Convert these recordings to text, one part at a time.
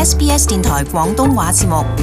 SBS 電台廣東話節目。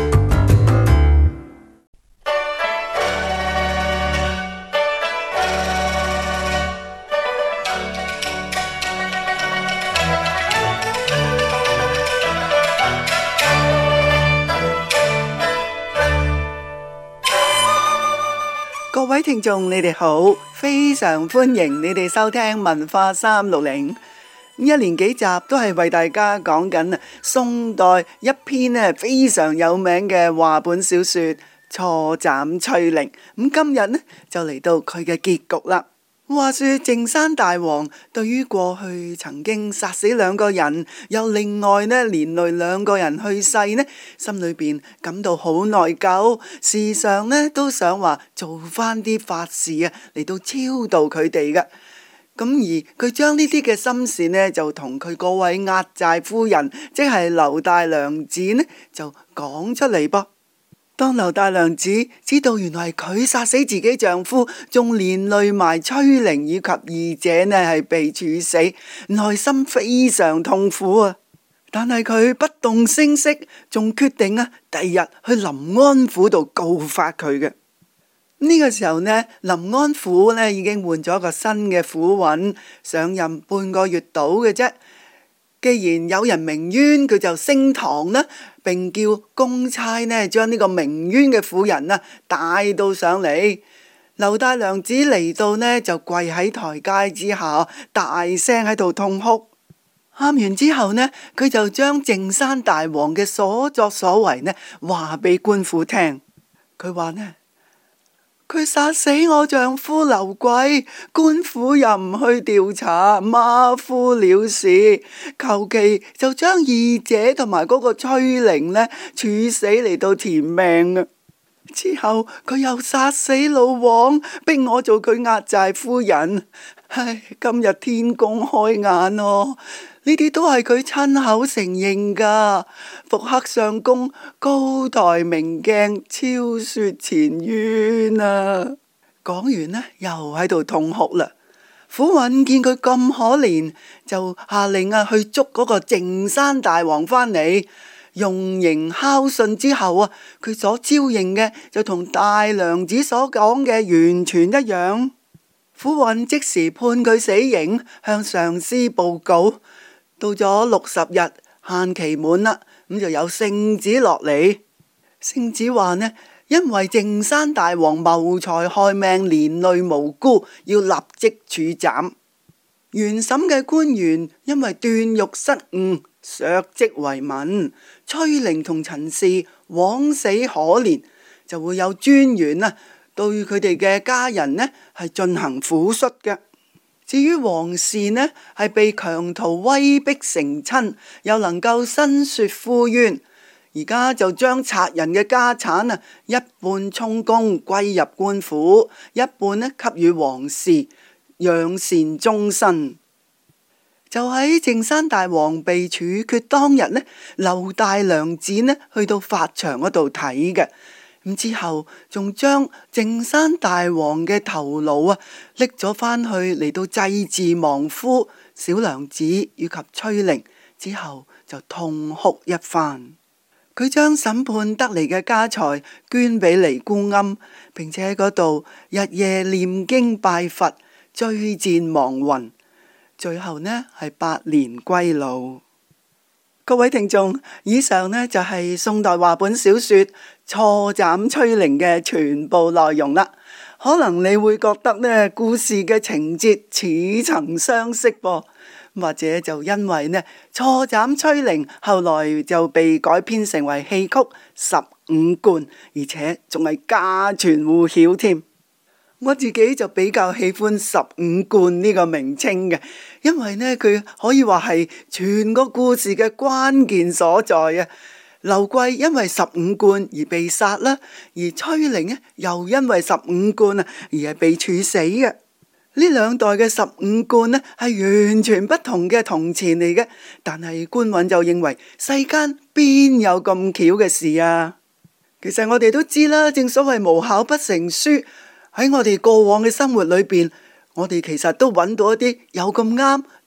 各位聽眾，你哋好，非常歡迎你哋收聽文化360。一連幾集都係為大家講緊宋代一篇非常有名嘅話本小說《錯斬崔寧》。今日呢就嚟到佢嘅結局啦。話說靖山大王對於過去曾經殺死2個人，又另外連累2個人去世呢，心裏邊感到好內疚，時常都想話做翻啲法事嚟到超度佢哋嘅。咁而佢將呢啲嘅心事呢，就同佢嗰位壓寨夫人，即係劉大娘子呢，就講出嚟噃。當劉大娘子知道原來係佢殺死自己丈夫，仲連累埋崔寧以及二姐呢係被處死，內心非常痛苦啊！但係佢不動聲色，仲決定第二日去臨安府度告發佢嘅。呢個時候呢，臨安府呢已經換咗個新嘅府尹，上任半個月到嘅啫。既然有人鳴冤，佢就升堂啦，並叫公差呢將呢個鳴冤嘅婦人帶到上嚟。劉大娘子嚟到呢，就跪喺台階之下，大聲喺度痛哭。喊完之後呢，佢就將靖山大王嘅所作所為呢話俾官府聽。佢話呢，佢殺死我丈夫劉貴，官府又唔去調查，馬虎了事，求其就將二姐同埋嗰個崔寧呢處死嚟到填命啊！之後佢又殺死老王，逼我做佢壓寨夫人。唉，今日天公開眼咯，呢啲都係佢親口承認噶。復刻上宮，高台明鏡，昭雪前冤啊！講完呢，又喺度痛哭啦。府尹見佢咁可憐，就下令去捉嗰個靖山大王返嚟。用刑拷訊之後佢所招認嘅就同大娘子所講嘅完全一樣。府尹即時判佢死刑，向上司報告。到咗60日，限期滿啦，咁就有聖旨落嚟。聖旨話呢，因為靖山大王謀財害命，連累無辜，要立即處斬。原審嘅官員因為斷獄失誤，削職為民。崔寧同陳氏枉死可憐，就會有專員對佢哋嘅家人呢係進行撫恤嘅。至於王氏呢，係被強徒威逼成親，又能夠申說呼冤，而家就將賊人嘅家產一半充公歸入官府，一半給予王氏養善終身。就喺靖山大王被處決當日呢，劉大娘子呢去到法場嗰度睇嘅。咁之後仲將靖山大王嘅頭顱拎咗返去嚟到祭祀亡夫小娘子以及崔寧，之後就痛哭一番。佢將審判得嚟嘅家財捐俾尼姑庵，並且喺嗰度日夜念經拜佛，追薦亡魂。最後呢係百年歸老。各位聽眾，以上呢就係宋代話本小說《錯斬崔寧》嘅全部內容啦。可能你會覺得呢故事嘅情節似曾相識噃，或者就因為呢錯斬崔寧後來就被改編成為戲曲《十五貫》，而且仲係家傳戶曉添。我自己就比較喜歡十五貫呢個名稱嘅，因為呢佢可以話係全個故事嘅關鍵所在啊。劉貴因為十五貫而被殺啦，而崔寧又因為十五貫而係被處死嘅。呢兩代嘅十五貫係完全不同嘅銅錢嚟嘅，但係官尹就認為世間邊有咁巧嘅事啊？其實我哋都知啦，正所謂無巧不成書。喺我哋過往嘅生活裏邊，我哋其實都揾到一啲有咁啱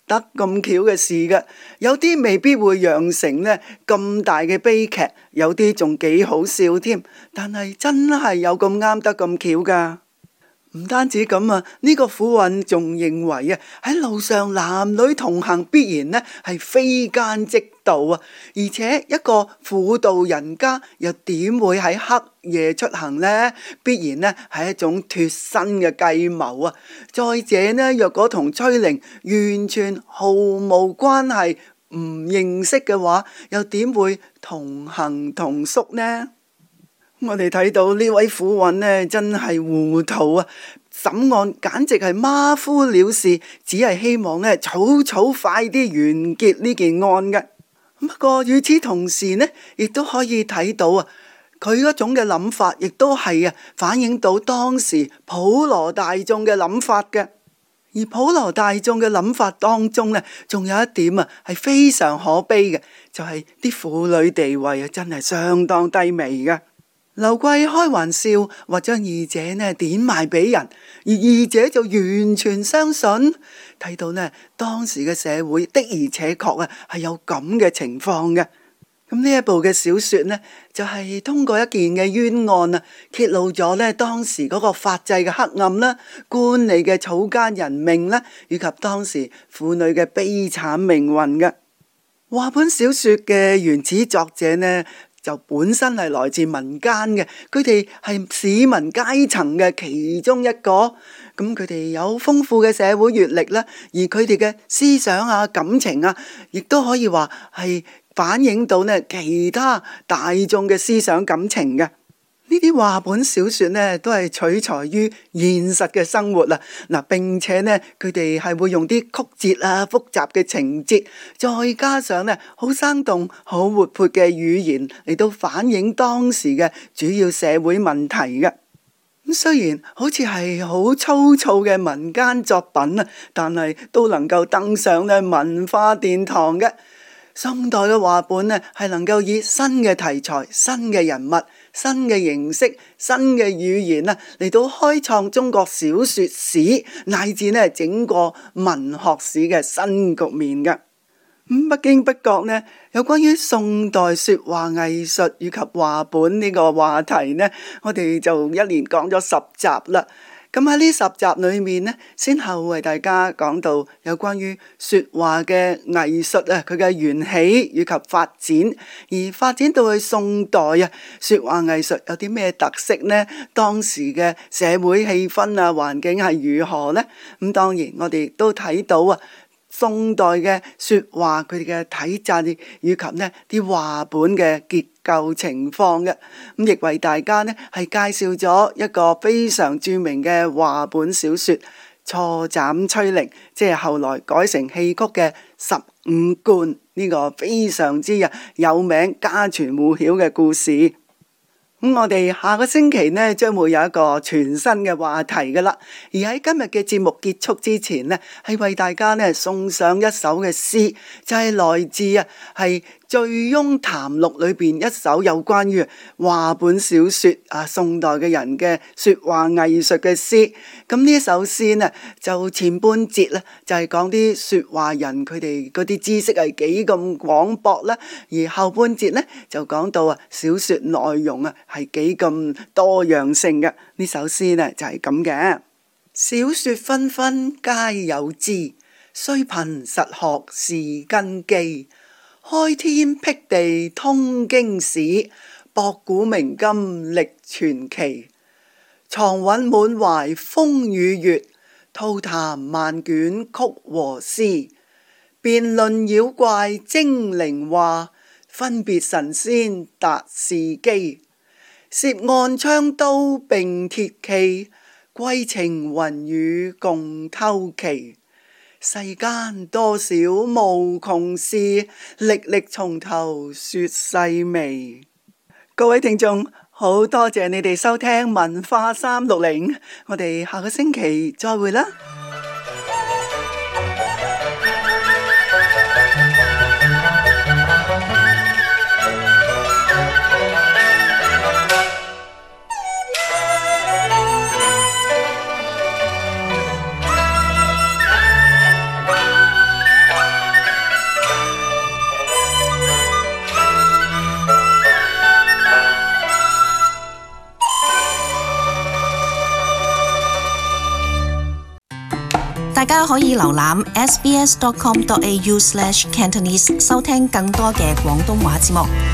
得咁巧嘅事嘅，有啲未必會釀成呢咁大嘅悲劇，有啲仲幾好笑添。但係真係有咁啱得咁巧噶。唔單止咁啊，呢個婦運仲認為啊，喺路上男女同行必然呢係非奸即盜啊，而且一個婦道人家又點會喺黑夜出行呢？必然呢係一種脫身嘅計謀啊！再者呢，若果同崔玲完全毫無關係、唔認識嘅話，又點會同行同宿呢？我哋睇到呢位婦運呢，真係糊塗啊！審案簡直係馬虎了事，只係希望呢草快啲完結呢件案嘅。不過與此同時呢，亦都可以睇到啊，佢嗰種嘅諗法，亦都係反映到當時普羅大眾嘅諗法嘅。而普羅大眾嘅諗法當中呢，仲有一點啊，係非常可悲嘅，就係啲婦女地位啊，真係相當低微嘅。劉貴開玩笑話將二姐呢典賣俾人，而二姐就完全相信。睇到呢當時嘅社會的而且確係有咁嘅情況嘅。咁呢一部嘅小說呢，就係通過一件嘅冤案啊，揭露咗呢當時嗰個法制嘅黑暗啦、官吏嘅草菅人命啦，以及當時婦女嘅悲慘命運嘅。話本小說嘅原始作者呢，就本身係來自民間嘅，佢哋係市民階層嘅其中一個，咁佢哋有豐富嘅社會閱歷啦，而佢哋嘅思想啊、感情啊，亦都可以話係反映到呢其他大眾嘅思想感情嘅。呢啲話本小說呢，都係取材於現實嘅生活啦。並且呢，佢哋係會用啲曲折啊、複雜嘅情節，再加上呢好生動、好活潑嘅語言嚟到反映當時嘅主要社會問題嘅。咁雖然好似係好粗糙嘅民間作品啊，但係都能夠登上呢文化殿堂嘅。宋代嘅話本呢，係能夠以新嘅題材、新嘅人物、新嘅形式、新嘅語言啊，嚟到開創中國小說史乃至呢整個文學史嘅新局面嘅。不經不覺呢，有關於宋代說話藝術以及話本呢個話題呢，我哋就一連講咗10集啦。咁喺呢10集裏面呢，先後為大家講到有關於說話嘅藝術啊，佢嘅緣起以及發展，而發展到去宋代啊，說話藝術有啲咩特色呢？當時嘅社會氣氛啊，環境係如何呢？咁當然我哋都睇到啊，宋代嘅說話佢哋嘅體制以及呢啲話本嘅結構情況嘅，咁亦為大家呢係介紹咗一個非常著名嘅話本小說《錯斬崔玲》，即係後來改成戲曲嘅《十五貫》呢個非常之有名、家傳戶曉嘅故事。咁我哋下個星期呢，將會有一個全新嘅話題噶啦。而喺今日嘅節目結束之前呢，係為大家呢送上一首嘅詩，就係來自係《醉翁談錄》裏邊一首有關於話本小說宋代嘅人嘅說話藝術嘅詩。咁呢首詩呢，就前半節呢，就係講啲說話人佢哋嗰啲知識係幾咁廣博啦，而後半節呢，就講到小說內容係幾咁多樣性嘅。呢首詩呢，就係咁嘅。小說紛紛皆有之，雖貧實學是根基。開天闢地通經史，博古明今歷傳奇。藏韻滿懷風與月，吐痰萬卷曲和詩。辯論妖怪精靈話，分別神仙達事機。涉案槍刀並鐵騎，歸情雲雨共偷奇。世間多少無窮事，歷歷從頭說細微。各位聽眾，好多謝你哋收聽文化360，我哋下個星期再會啦。 大家可以瀏覽 sbs.com.au/Cantonese 收聽更多嘅廣東話節目。